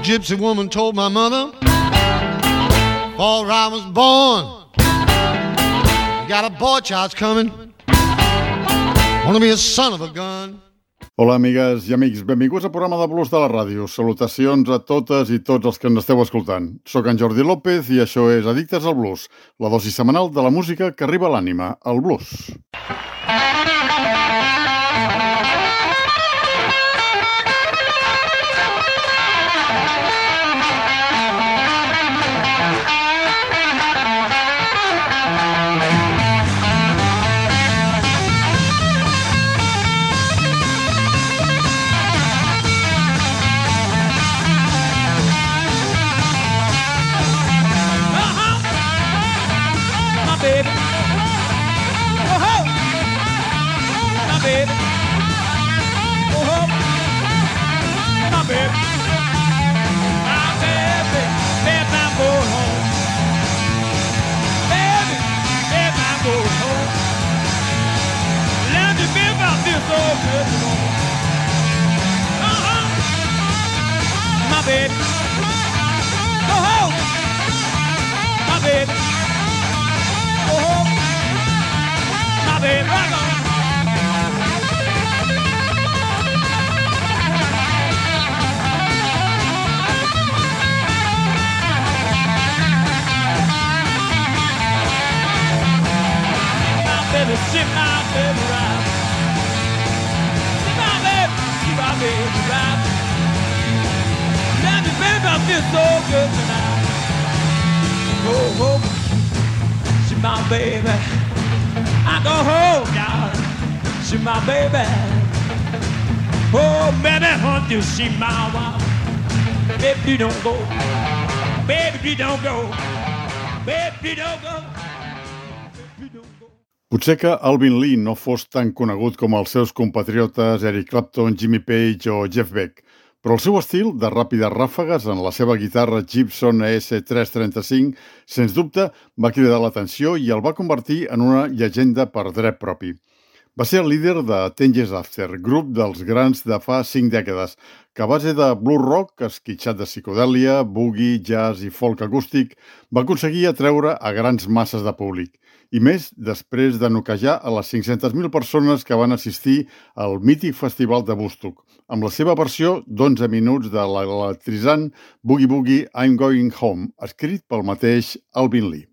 gypsy woman told my mother before I was born, got a boy child's coming, wanna be a son of a gun. Hola, amigues i amics. Benvinguts al programa de blues de la ràdio. Salutacions a totes i tots els que ens esteu escoltant. Soc en Jordi López i això és Addictes al Blues, la dosi setmanal de la música que arriba a l'ànima, el blues. Baby, go home, my baby, go home, my baby, rock on. My baby, sit my baby right. Sit my baby right. Baby, I feel so good tonight. Oh, oh, she's my baby. I go home, darling. She's my baby. Oh, baby, hunt you, she's my wife. Baby, you don't go. Baby, you don't go. Baby, you don't go. Baby, you don't go. Potser que Alvin Lee no fos tan conegut com els seus compatriotes Eric Clapton, Jimmy Page o Jeff Beck, però el seu estil de ràpides ràfegues en la seva guitarra Gibson ES335 sens dubte va cridar l'atenció i el va convertir en una llegenda per dret propi. Va ser el líder de 10 Years After, grup dels grans de fa 5 dècades, que a base de blues rock, esquitxat de psicodèlia, boogie, jazz i folk acústic, va aconseguir atreure a grans masses de públic. I més després de noquejar a les 500.000 persones que van assistir al mític festival de Woodstock, amb la seva versió d'11 minuts de l'electritzant Boogie Boogie I'm Going Home, escrit pel mateix Alvin Lee.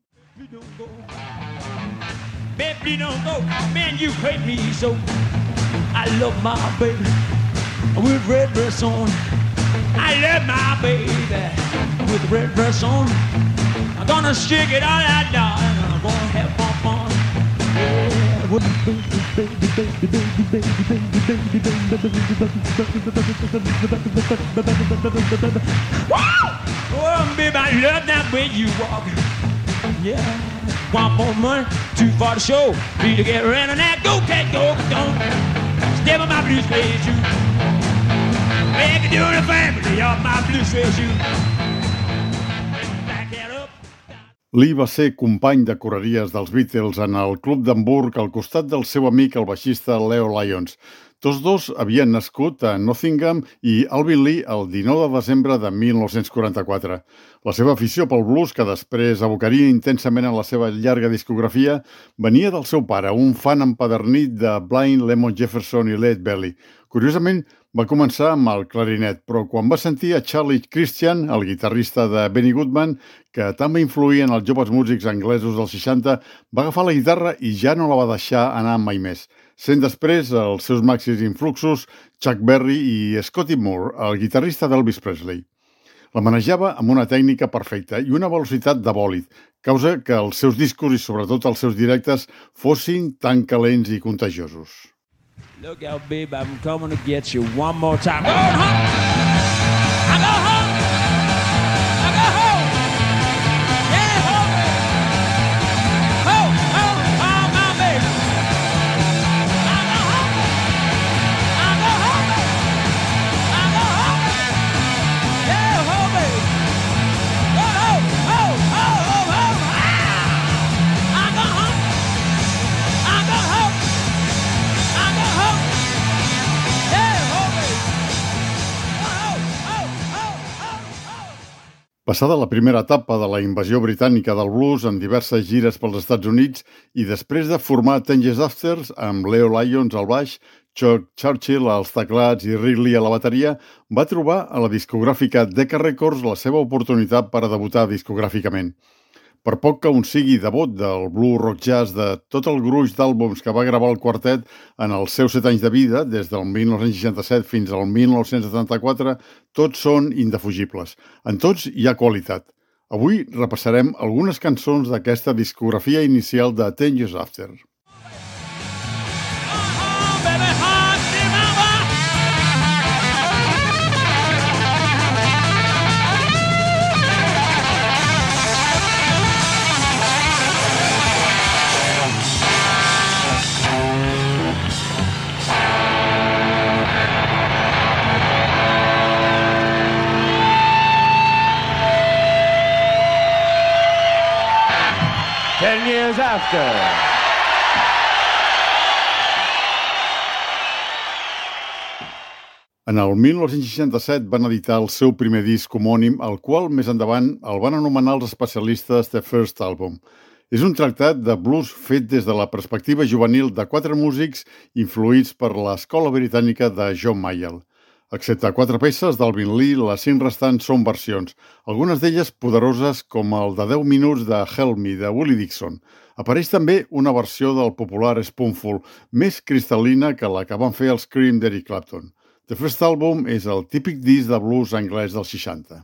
Baby, don't go, man, you hate me so. I love my baby with red dress on. I love my baby with red dress on. I'm gonna stick it all out, darling. I'm gonna have fun. Yeah, oh, baby, I love that way you walk. Yeah. Want more money, too far to show. Need to get rid of that. Go, cat, go, don't step on my blue suede shoe. Baby, doing the family of my blue suede shoe. Back that up. Lee va ser company de correries dels Beatles en el Club d'Hamburg al costat del seu amic, el baixista Leo Lyons. Tots dos havien nascut a Nottingham i Alvin Lee el 19 de desembre de 1944. La seva afició pel blues, que després abocaria intensament en la seva llarga discografia, venia del seu pare, un fan empadernit de Blind, Lemon Jefferson i Lead Belly. Curiosament, va començar amb el clarinet, però quan va sentir a Charlie Christian, el guitarrista de Benny Goodman, que tant va influir en els joves músics anglesos dels 60, va agafar la guitarra i ja no la va deixar anar mai més, sent després els seus màxims influxos Chuck Berry i Scotty Moore, el guitarrista d'Elvis Presley. La manejava amb una tècnica perfecta i una velocitat de bòlid, causa que els seus discos i sobretot els seus directes fossin tan calents i contagiosos. Look out, babe, I'm coming to get you one more time. Go home! I go home! I go home! Yeah, home! Home, home, home, my baby! I go home! I go home! I go home! Yeah, home, baby! Go home, home, home, home, home! Ah! I go home! I go home! I go home! Yeah, home, baby! Oh, oh, oh! Passada la primera etapa de la invasió britànica del blues en diverses gires pels Estats Units i després de formar Ten Years After amb Leo Lyons al baix, Chuck Churchill als teclats i Rick Lee a la bateria, va trobar a la discogràfica Decca Records la seva oportunitat per a debutar discogràficament. Per poc que un sigui debut del blues rock jazz de tot el gruix d'àlbums que va gravar el quartet en els seus 7 anys de vida, des del 1967 fins al 1974, tots són indefugibles. En tots hi ha qualitat. Avui repassarem algunes cançons d'aquesta discografia inicial de Ten Years After. After. En el 1967 van editar el seu primer disc homònim, el qual més endavant el van anomenar els especialistes The First Album. És un tractat de blues fet des de la perspectiva juvenil de 4 músics influïts per l'escola britànica de John Mayall. Excepte 4 peces d'Alvin Lee, les 5 restants són versions, algunes d'elles poderoses com el de 10 minuts de Help Me, de Willie Dixon. Apareix també una versió del popular Spoonful, més cristal·lina que la que van fer els Cream d'Eric Clapton. The First Album és el típic disc de blues anglès dels 60.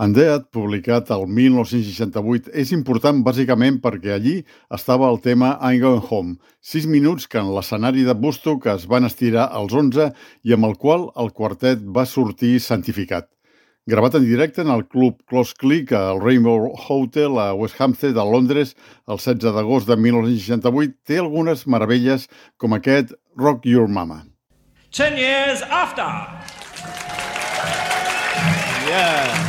Undead, publicat el 1968, és important bàsicament perquè allí estava el tema I'm Going Home, 6 minuts que en l'escenari de Woodstock es van estirar als 11 i amb el qual el quartet va sortir santificat. Gravat en directe en el club Close Click al Rainbow Hotel a West Hampstead, a Londres, el 16 d'agost de 1968, té algunes meravelles com aquest Rock Your Mama. 10 years after. Yeah.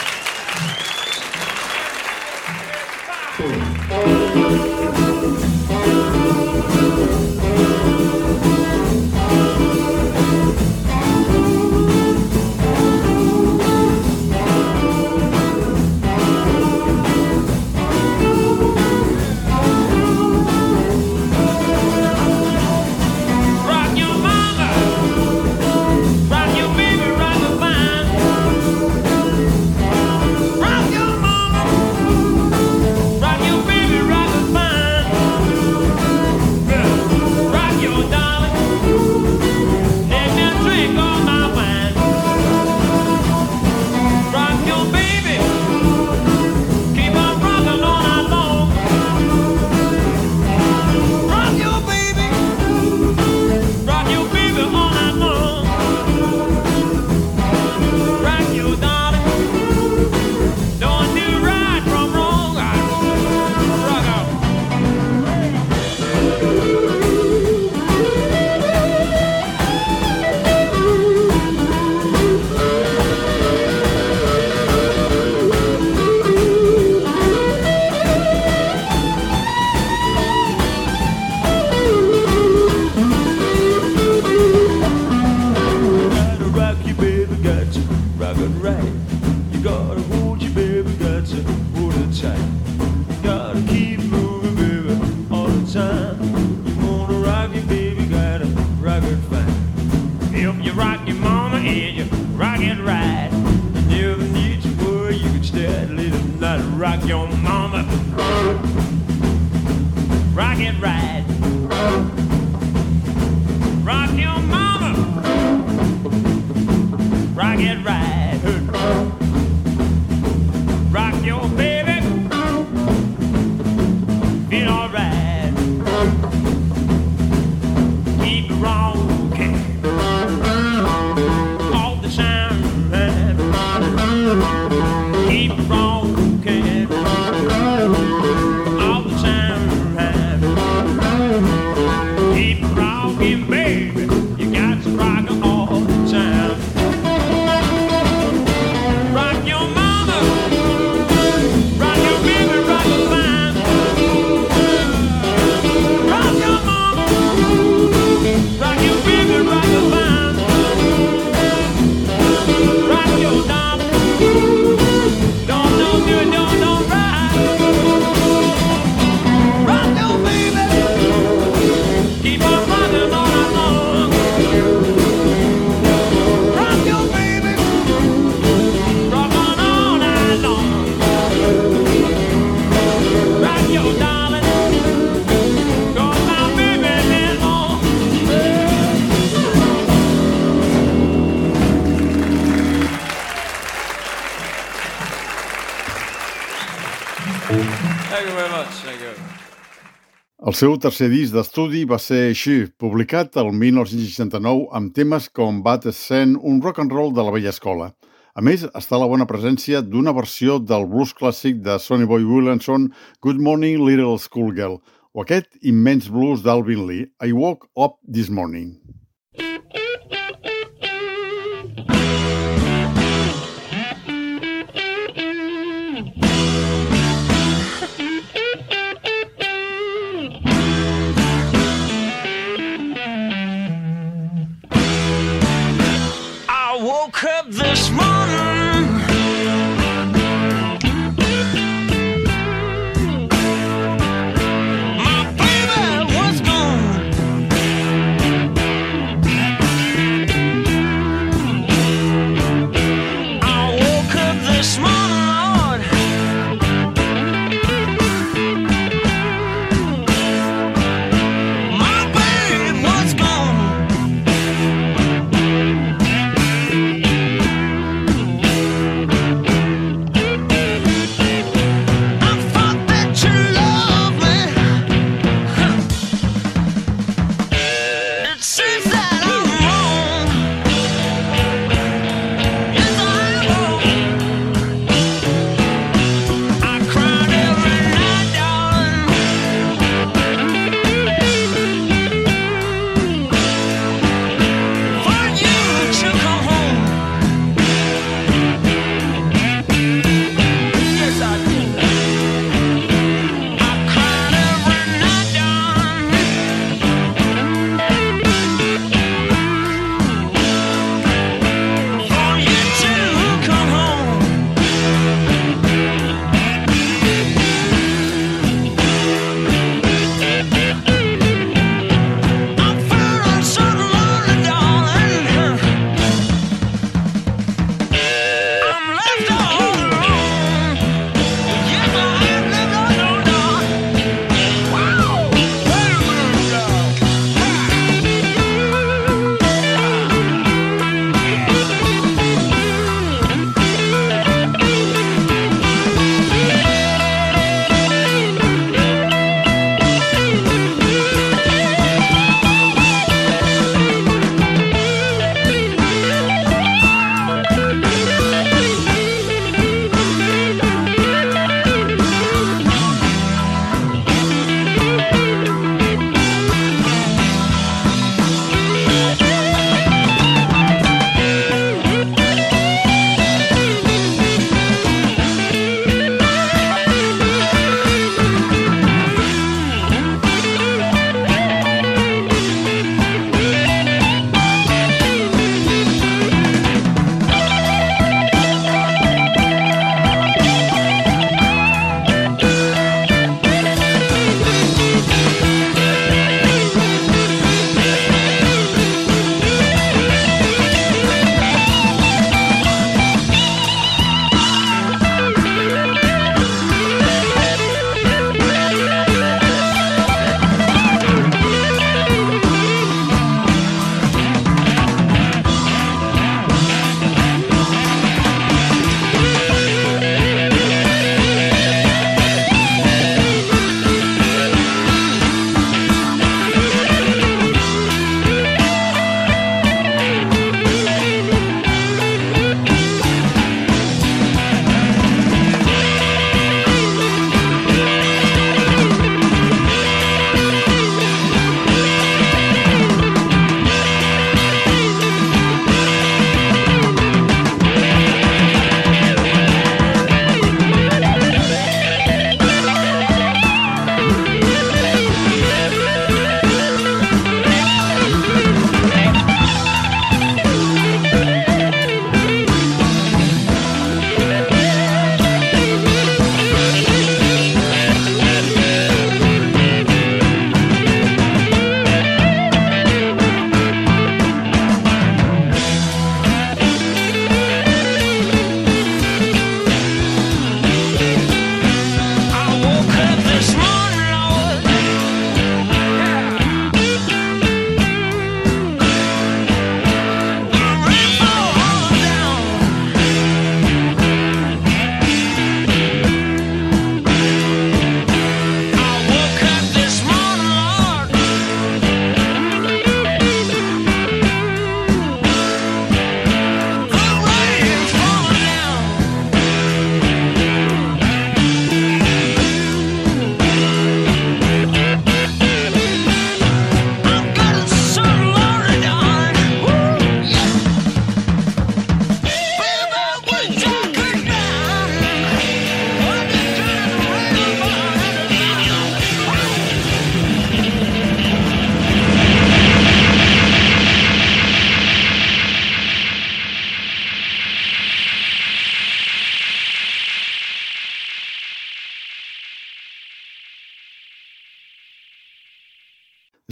El seu tercer disc d'estudi va ser She, publicat el 1969 amb temes com Bad Scent, un rock and roll de la vella escola. A més, està la bona presència d'una versió del blues clàssic de Sonny Boy Williamson, Good Morning Little Schoolgirl, o aquest immens blues d'Alvin Lee, I Woke Up This Morning. Woke up this morning, my baby was gone.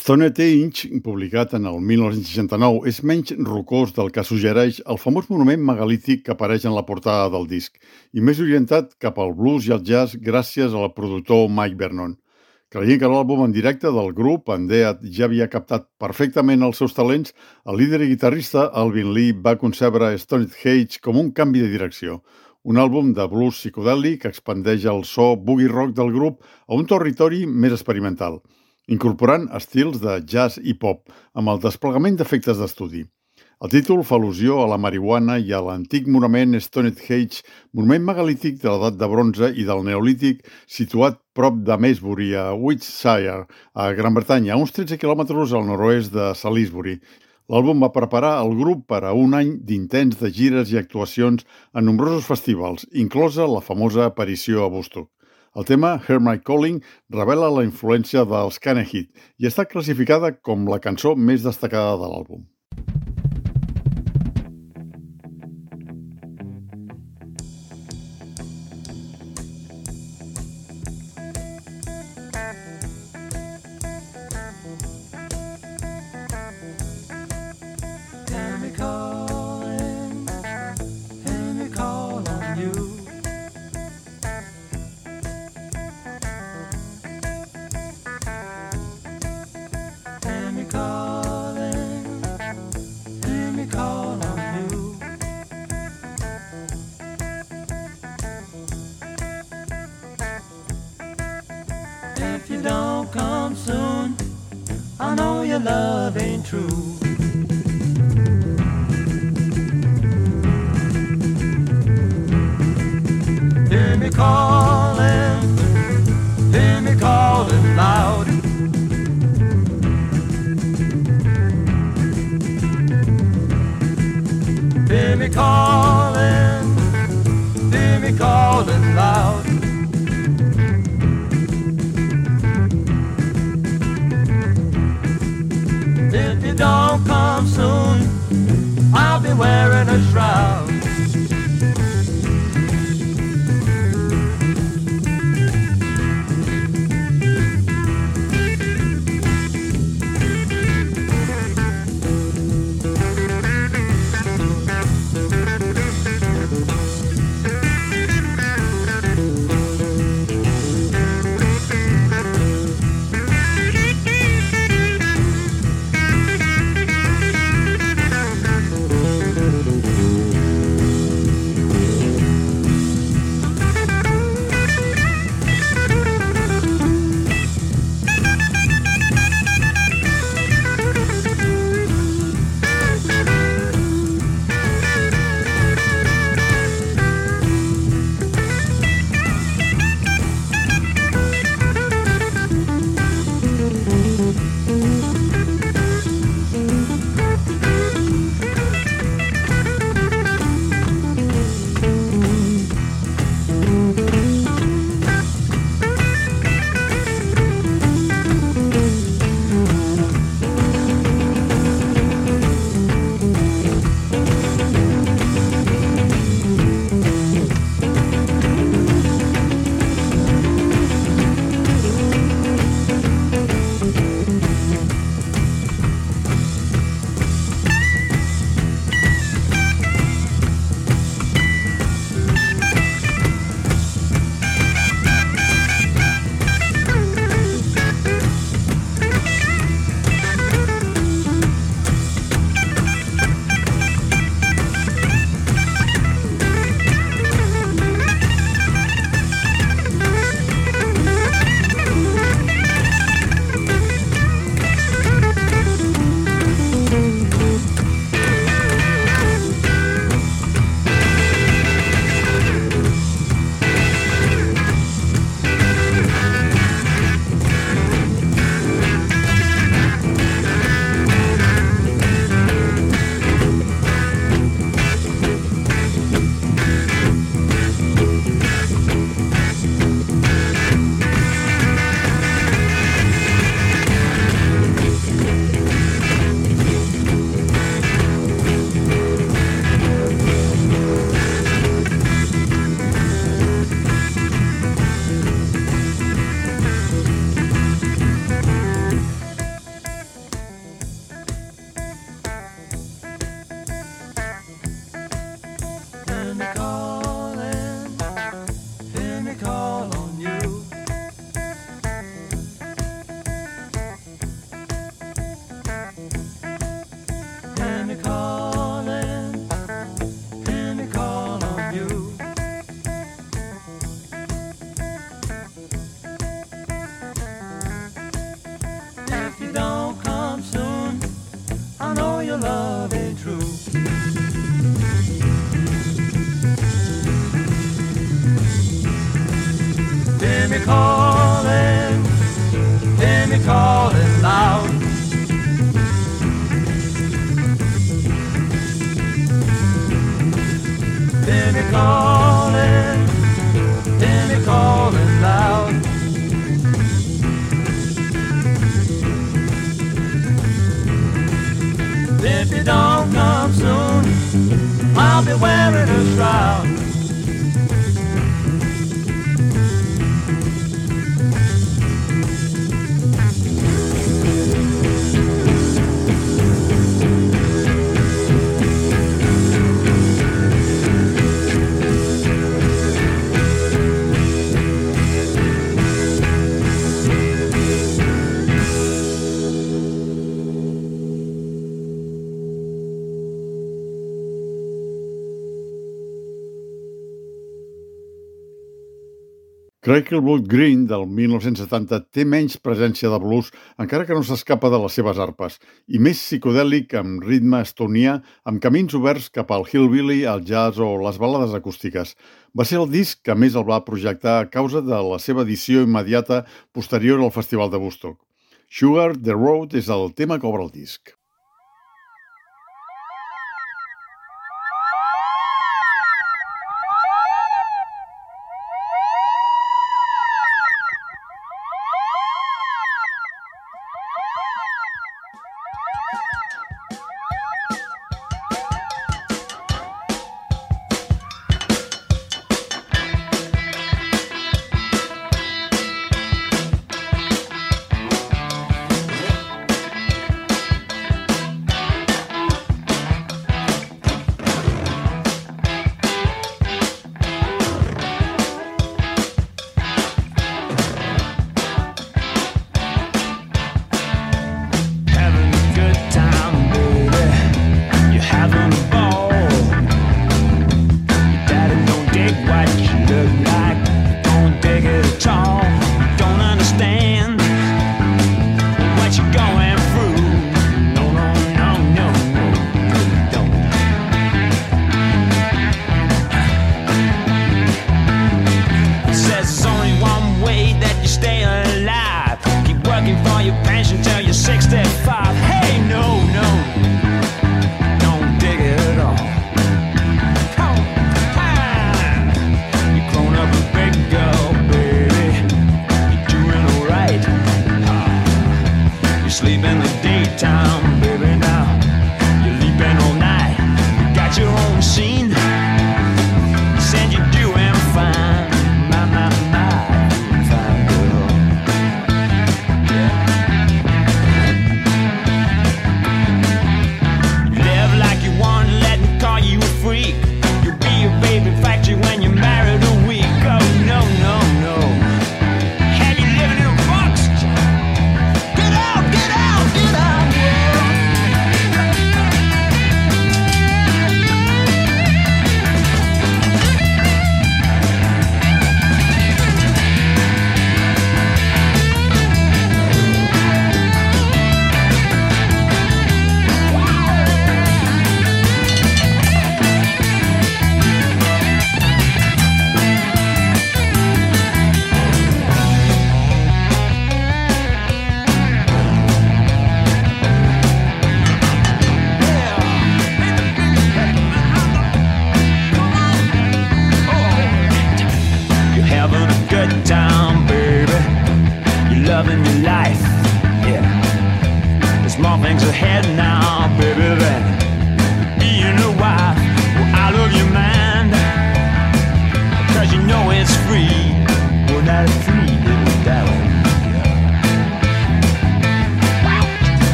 Stoned Age, publicat en el 1969, és menys rocós del que suggereix el famós monument megalític que apareix en la portada del disc i més orientat cap al blues i al jazz gràcies al productor Mike Vernon. Creient que l'àlbum en directe del grup, en Dead, ja havia captat perfectament els seus talents, el líder i guitarrista Alvin Lee va concebre Stoned Age com un canvi de direcció. Un àlbum de blues psicodèlic que expandeix el so boogie rock del grup a un territori més experimental, incorporant estils de jazz i pop, amb el desplegament d'efectes d'estudi. El títol fa al·lusió a la marihuana i a l'antic monument Stoned Age, monument megalític de l'edat de bronze i del neolític, situat prop de Maesbury, a Wiltshire, a Gran Bretanya, a uns 13 quilòmetres al nord-oest de Salisbury. L'àlbum va preparar el grup per a un any d'intens de gires i actuacions en nombrosos festivals, inclosa la famosa aparició a Woodstock. El tema Hear My Calling revela la influència dels Canehit i està classificada com la cançó més destacada de l'àlbum. If you don't come soon, I know your love ain't true. Hear me calling loud. Hear me calling loud. If you don't come soon, I'll be wearing a shroud. your love ain't true. Hear me calling loud. Hear me calling loud. If you don't come soon, I'll be wearing a shroud. Cracklewood Green, del 1970, té menys presència de blues, encara que no s'escapa de les seves arpes, i més psicodèlic amb ritme estonià, amb camins oberts cap al hillbilly, el jazz o les balades acústiques. Va ser el disc que més el va projectar a causa de la seva edició immediata posterior al Festival de Woodstock. Sugar the Road és el tema que obre el disc.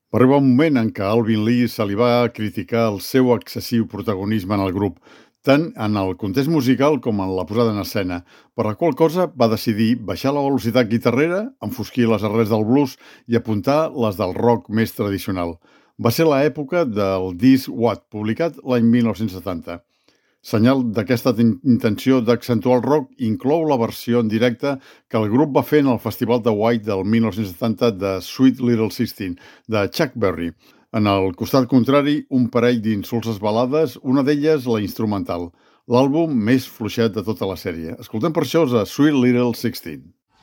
Va arribar un moment en què Alvin Lee se li va criticar el seu excessiu protagonisme en el grup, tant en el context musical com en la posada en escena, per la qual cosa va decidir baixar la velocitat guitarrera, enfosquir les arrels del blues i apuntar les del rock més tradicional. Va ser l'època del disc What, publicat l'any 1970. Senyal d'aquesta intenció d'accentuar el rock inclou la versió en directe que el grup va fer en el Festival de White del 1970 de Sweet Little 16, de Chuck Berry. En el costat contrari, un parell d'insulses balades, una d'elles la instrumental, l'àlbum més fluixet de tota la sèrie. Escoltem per això a Sweet Little 16.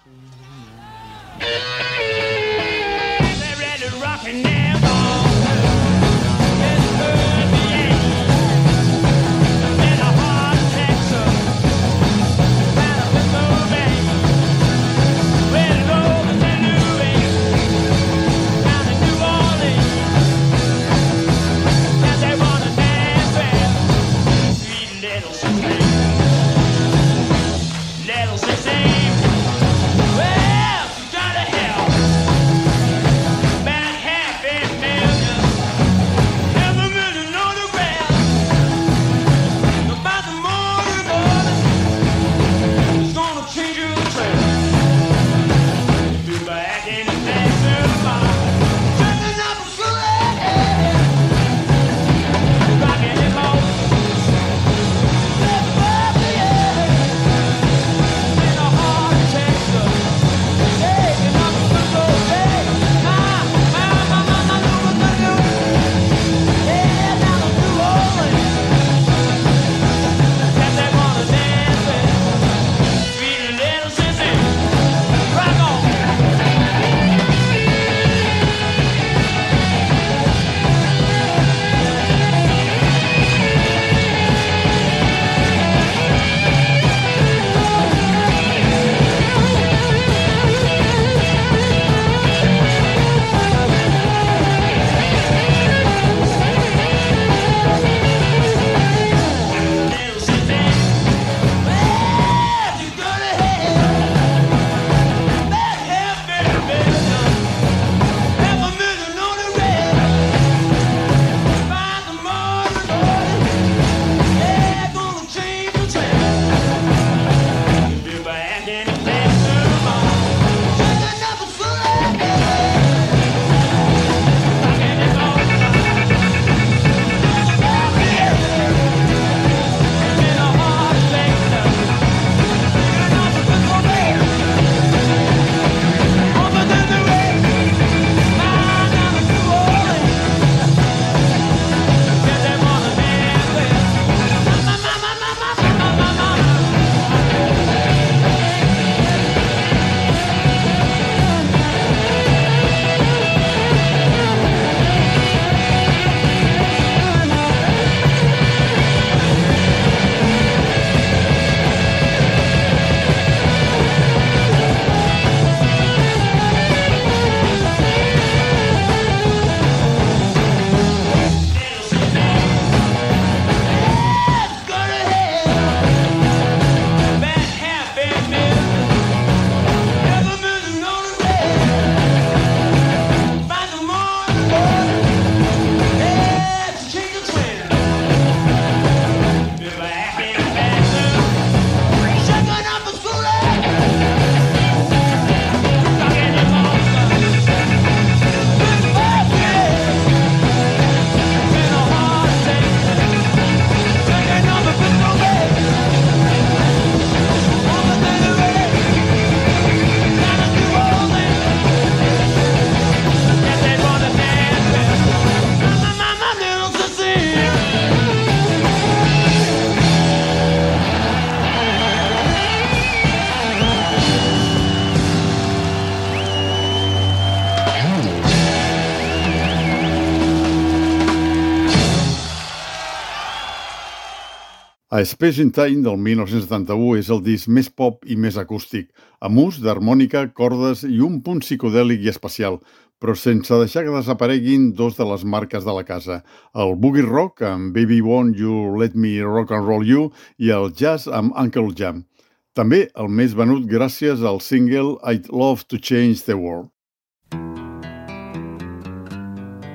A Space in Time del 1971 és el disc més pop i més acústic, amb ús d'harmònica, cordes i un punt psicodèlic i especial, però sense deixar que desapareguin dos de les marques de la casa, el boogie rock amb Baby Won't You Let Me Rock and Roll You i el jazz amb Uncle Jam. També el més venut gràcies al single I'd Love to Change the World.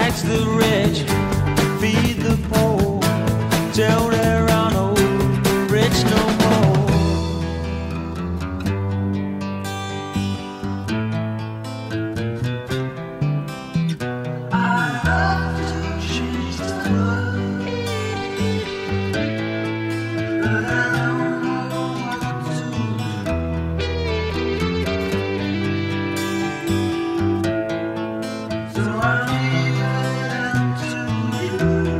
tax the rich, feed the poor, till there are no rich no more. I love to change the world, but I don't know what to do. So I leave it up to you.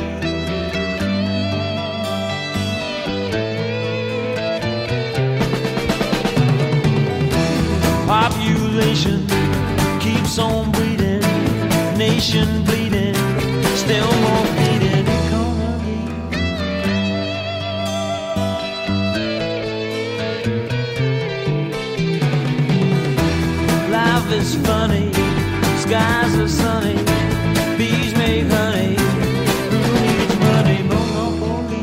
Population keeps on bleeding, nation bleeding, still more bleeding economy. Life is funny, skies are sunny, bees make honey. Who needs money? Monopoly.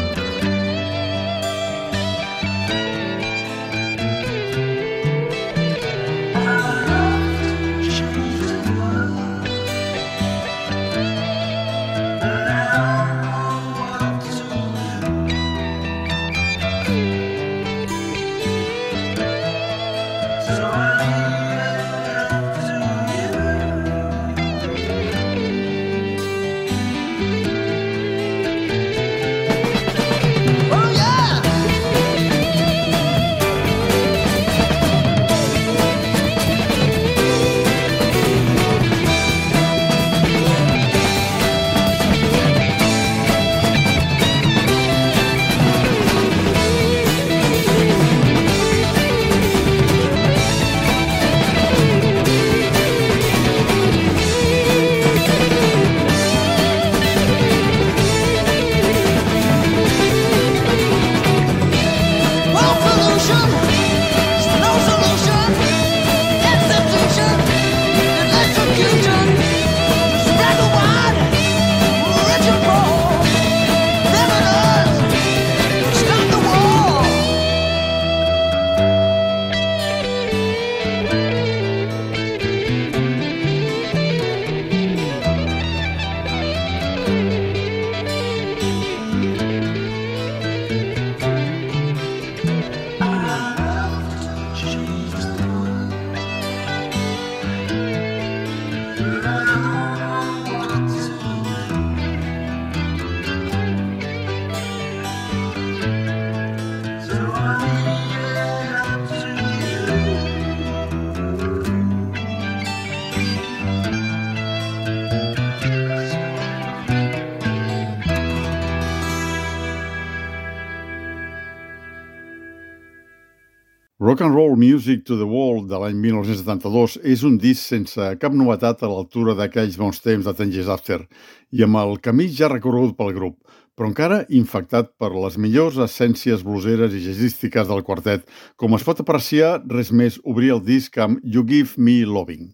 Rock and Roll Music to the World de l'any 1972 és un disc sense cap novetat a l'altura d'aquells bons temps de 10 Years After i amb el camí ja recorregut pel grup, però encara infectat per les millors essències bluseres i jazzístiques del quartet, com es pot apreciar res més obrir el disc amb You Give Me Loving.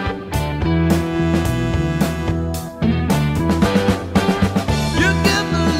You give me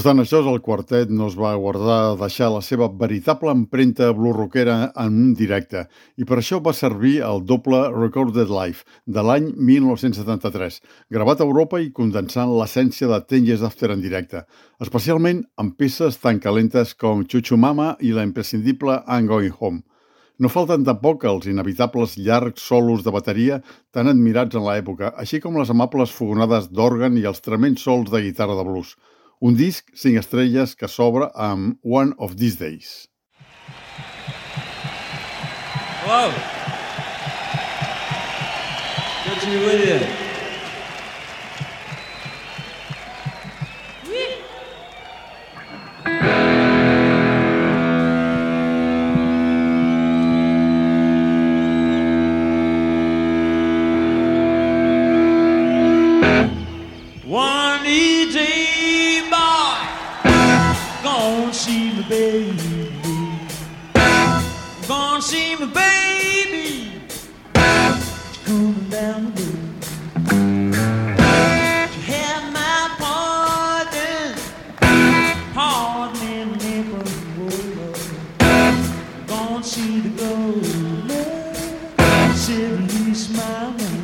obstant això, el quartet no es va guardar deixar la seva veritable empremta blues-rockera en un directe i per això va servir el doble Recorded Live de l'any 1973, gravat a Europa i condensant l'essència de 10 Years After en directe, especialment amb peces tan calentes com Chuchumama i la imprescindible I'm Going Home. No falten tampoc els inevitables llargs solos de bateria tan admirats en l'època, així com les amables fogonades d'òrgan i els tremends sols de guitarra de blues. Un disc 5 estrelles que s'obre amb One of These Days. Hello. Good to be with you. One easy boy, gonna see my baby, gonna see my baby, she's coming down the road. She had my pardon, pardon in the neighborhood. Gonna see the gold, silly smiling.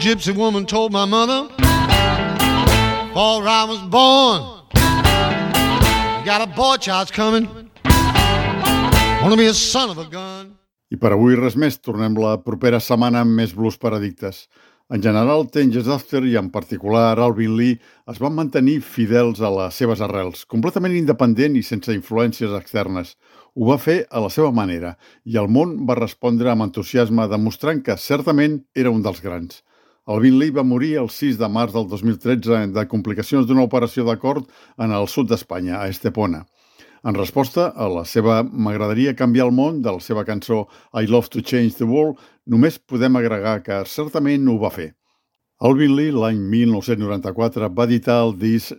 gypsy woman told my mother, before I was born, you got a boy child's coming, wanna be a son of a gun. I per avui res més, tornem la propera setmana amb més blues per addictes. En general, Ten Years After i en particular Alvin Lee es van mantenir fidels a les seves arrels, completament independent i sense influències externes. Ho va fer a la seva manera i el món va respondre amb entusiasme demostrant que certament era un dels grans. Alvin Lee va morir el 6 de març del 2013 de complicacions d'una operació de cor en el sud d'Espanya, a Estepona. En resposta a la seva "M'agradaria canviar el món" de la seva cançó I Love to Change the World, només podem agregar que certament ho va fer. Alvin Lee, l'any 1994, va editar el disc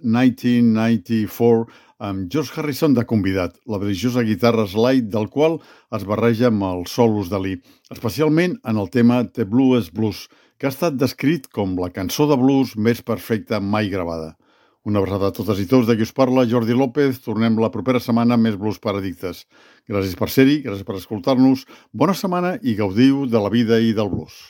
1994 amb George Harrison de convidat, la religiosa guitarra slide del qual es barreja amb els solos de Lee, especialment en el tema The Blues Blues, que ha estat descrit com la cançó de blues més perfecta mai gravada. Una abraçada a totes i tots, de qui us parla, Jordi López. Tornem la propera setmana amb més blues per addictes. Gràcies per ser-hi, gràcies per escoltar-nos. Bona setmana i gaudiu de la vida i del blues.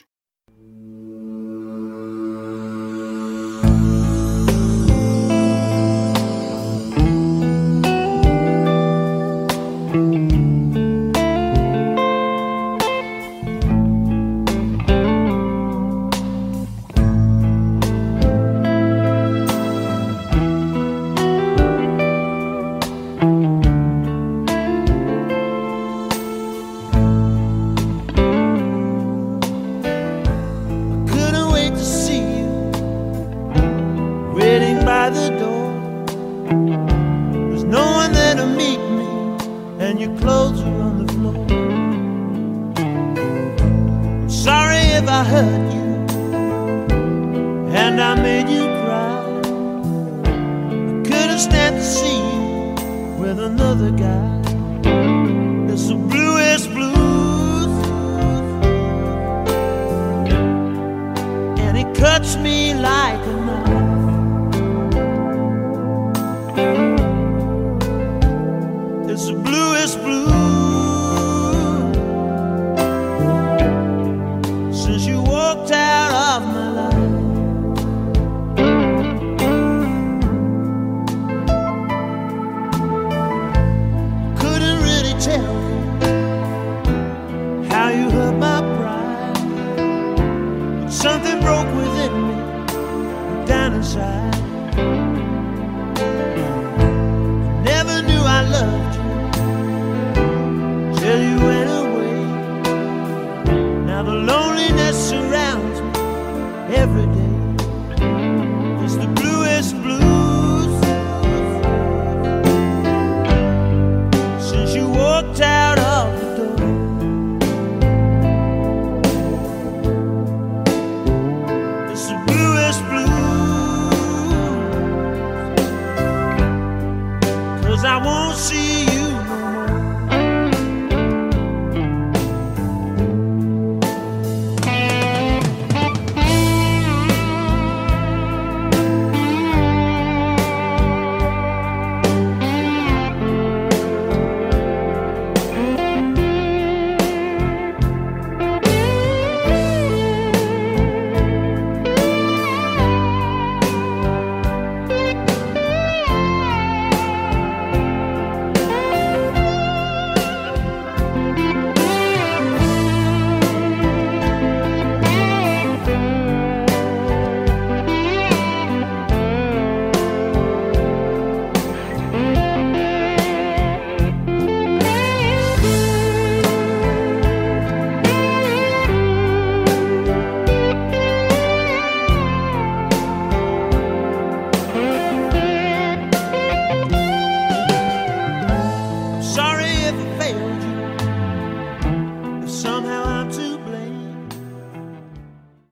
Now the loneliness surrounds me every day.